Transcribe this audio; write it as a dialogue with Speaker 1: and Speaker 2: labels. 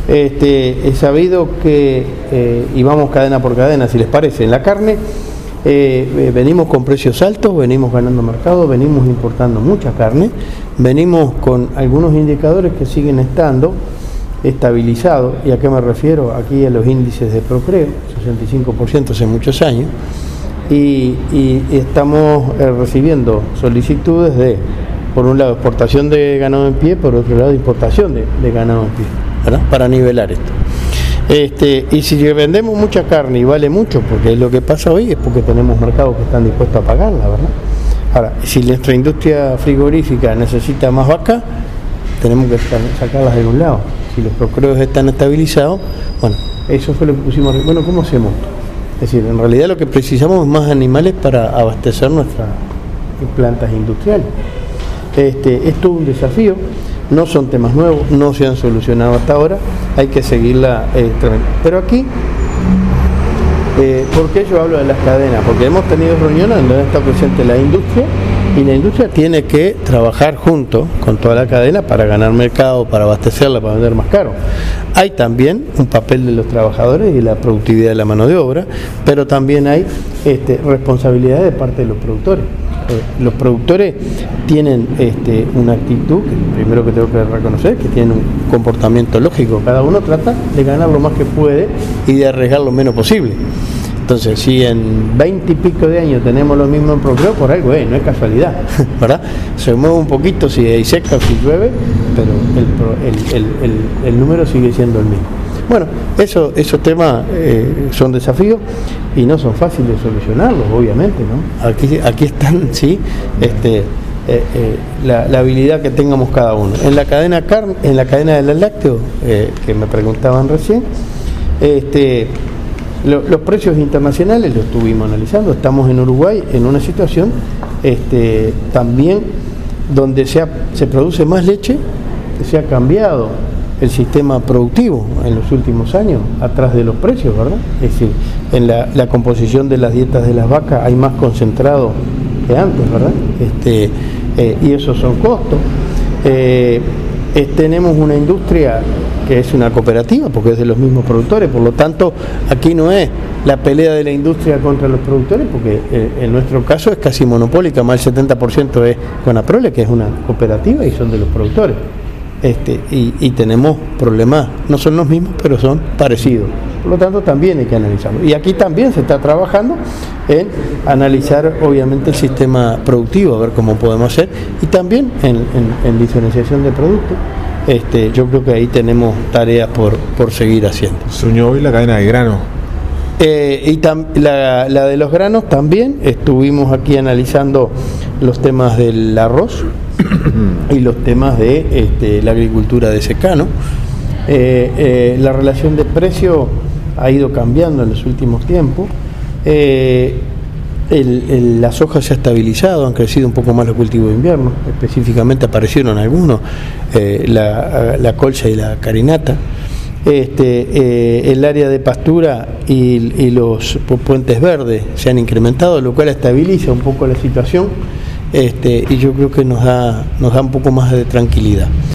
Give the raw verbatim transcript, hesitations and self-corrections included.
Speaker 1: Este, he sabido que, eh, y vamos cadena por cadena, si les parece, en la carne, eh, venimos con precios altos, venimos ganando mercado, venimos importando mucha carne, venimos con algunos indicadores que siguen estando estabilizados. ¿Y a qué me refiero? Aquí a los índices de Procreo, sesenta y cinco por ciento hace muchos años, y, y estamos eh, recibiendo solicitudes de, por un lado, exportación de ganado en pie, por otro lado, importación de, de ganado en pie, ¿verdad? Para nivelar esto. Este, y si vendemos mucha carne y vale mucho, porque es lo que pasa hoy, es porque tenemos mercados que están dispuestos a pagarla, ¿verdad? Ahora, si nuestra industria frigorífica necesita más vaca, tenemos que sacarlas de un lado. Si los procreos están estabilizados, bueno, eso fue lo que pusimos. Bueno, ¿cómo hacemos? Es decir, en realidad lo que precisamos es más animales para abastecer nuestras plantas industriales. Este, esto es un desafío, no son temas nuevos, no se han solucionado hasta ahora, hay que seguirla. Eh, pero aquí, eh, ¿por qué yo hablo de las cadenas? Porque hemos tenido reuniones donde está presente la industria, y la industria tiene que trabajar junto con toda la cadena para ganar mercado, para abastecerla, para vender más caro. Hay también un papel de los trabajadores y la productividad de la mano de obra, pero también hay este, responsabilidad de parte de los productores. Eh, los productores tienen este, una actitud, que primero que tengo que reconocer, que tienen un comportamiento lógico. Cada uno trata de ganar lo más que puede y de arriesgar lo menos posible. Entonces, si en veinte y pico de años tenemos lo mismo en Procreo, por algo es, no es casualidad, ¿verdad? Se mueve un poquito si hay seca o si llueve, pero el, el, el, el, el número sigue siendo el mismo. Bueno, eso, esos temas eh, son desafíos y no son fáciles de solucionarlos, obviamente, ¿no? Aquí, aquí están, sí, este, eh, eh, la, la habilidad que tengamos cada uno. En la cadena carne, en la cadena del lácteo, eh, que me preguntaban recién, este los precios internacionales los estuvimos analizando. Estamos en Uruguay en una situación este, también donde se, ha, se produce más leche, se ha cambiado el sistema productivo en los últimos años atrás de los precios, ¿verdad? Es decir, en la, la composición de las dietas de las vacas hay más concentrado que antes, ¿verdad? Este, eh, y esos son costos. Eh, eh, tenemos una industria que es una cooperativa, porque es de los mismos productores, por lo tanto, aquí no es la pelea de la industria contra los productores, porque eh, en nuestro caso es casi monopólica, más del setenta por ciento es Conaprole, que es una cooperativa y son de los productores. Este, y, y tenemos problemas, no son los mismos, pero son parecidos. Por lo tanto, también hay que analizarlo. Y aquí también se está trabajando en analizar, obviamente, el sistema productivo, a ver cómo podemos hacer, y también en, en, en diferenciación de productos. Este, yo creo que ahí tenemos tareas por, por seguir haciendo.
Speaker 2: Se unió hoy la cadena de grano.
Speaker 1: Eh, y tam, la, la de los granos también, estuvimos aquí analizando los temas del arroz y los temas de este, la agricultura de secano. Eh, eh, la relación de precio ha ido cambiando en los últimos tiempos. Eh, El, el, la soja se ha estabilizado, han crecido un poco más los cultivos de invierno, específicamente aparecieron algunos, eh, la, la colcha y la carinata. Este, eh, el área de pastura y, y los puentes verdes se han incrementado, lo cual estabiliza un poco la situación, este, y yo creo que nos da, nos da un poco más de tranquilidad.